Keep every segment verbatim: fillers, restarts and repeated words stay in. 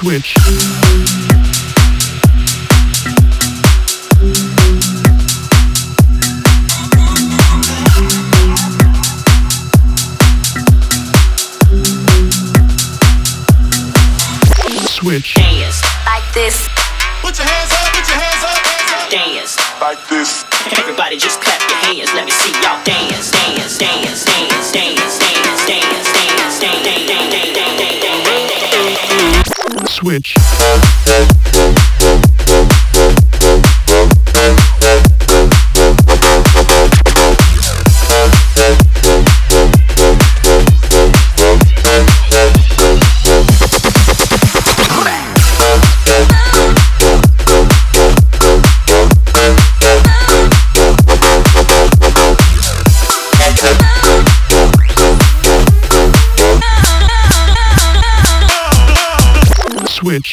Switch. Switch. Dance like this. Put your hands up, put your hands up, hands up. Dance Like this. Everybody just clap your hands. Let me see y'all dance, dance, dance, dance, dance, dance, dance, dance, dance, dance, dance, dance, dance. Switch. Switch.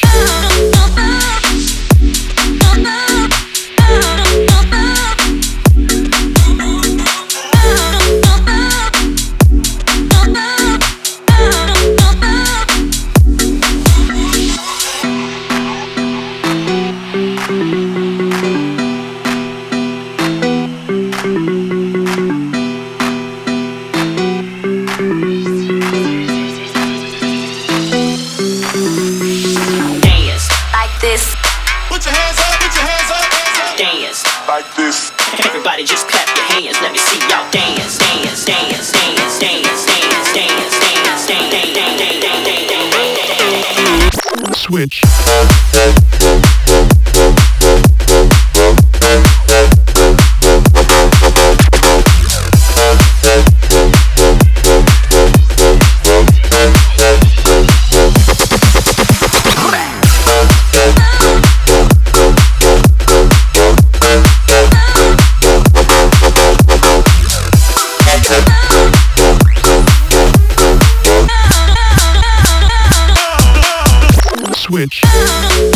This. Put your hands up, put your hands up, hands up. Dance Like this. Everybody just clap your hands. Let me see y'all dance, dance, dance, dance, dance, dance, dance, dance, dance, dance, dance, dance. Switch. Switch.